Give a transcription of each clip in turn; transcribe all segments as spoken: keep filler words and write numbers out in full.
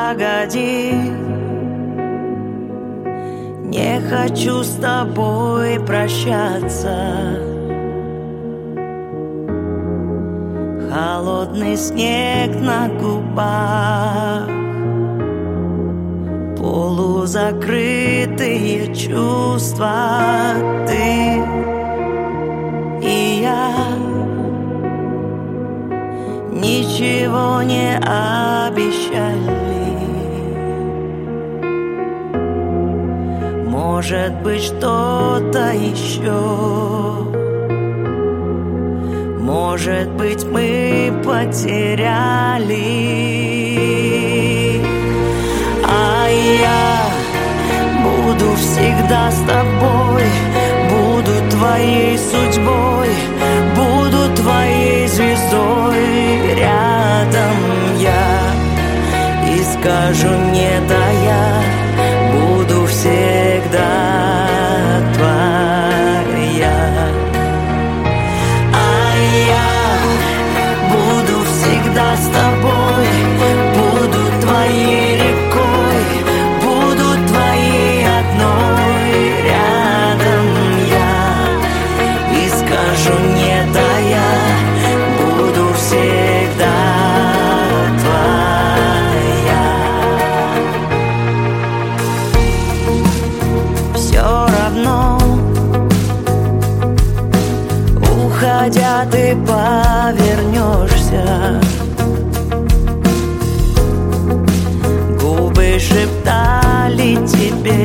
погоди, не хочу с тобой прощаться. Холодный снег на губах, полузакрытые чувства. Ты и я ничего не обещали. Может быть, что-то еще. Может быть, мы потеряли. А я буду всегда с тобой, буду твоей судьбой, буду твоей звездой. Рядом я и скажу нет, а я буду всегда твоя. А я буду всегда с тобой, буду твоей рекой, буду твоей одной. Рядом я и скажу нет, а я буду всегда твоя. Все равно, уходя, ты повернешься. Губы шептали тебе,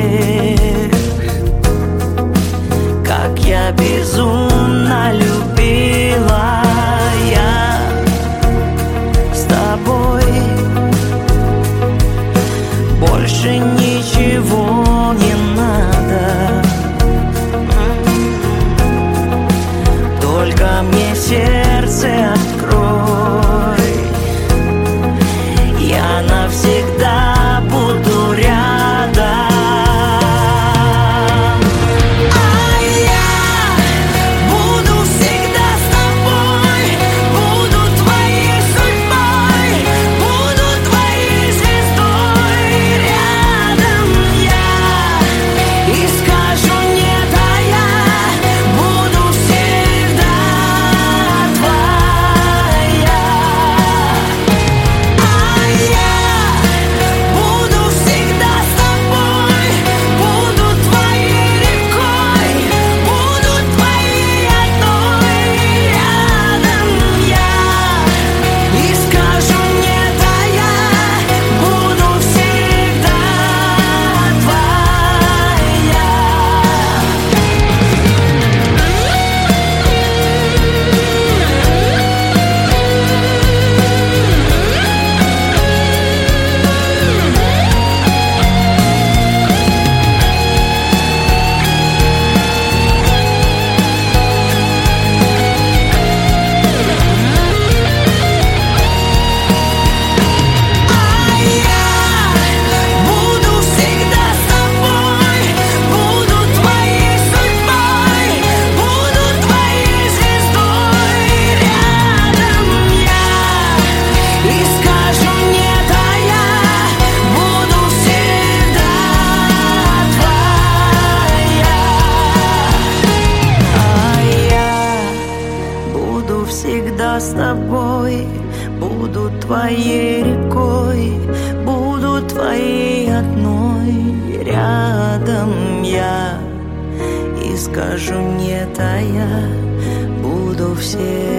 как я безумно любила. Я с тобой больше ничего не надо. Только мне сердце открой, я навсегда буду рядом. А я буду всегда с тобой, буду твоей судьбой, буду твоей звездой. Рядом я и скажу нет, а я буду всегда твоя. А я буду всегда с тобой, буду твоей рекой, буду твоей одной. Рядом я и скажу нет, а я буду всегда твоя. Буду всегда с тобой, буду твоей судьбой, буду твоей звездой. Рядом я и скажу нет, а я буду всегда твоя. А я буду всегда с тобой, буду твоей рекой, буду твоей одной. Рядом я и скажу нет, а я буду всегда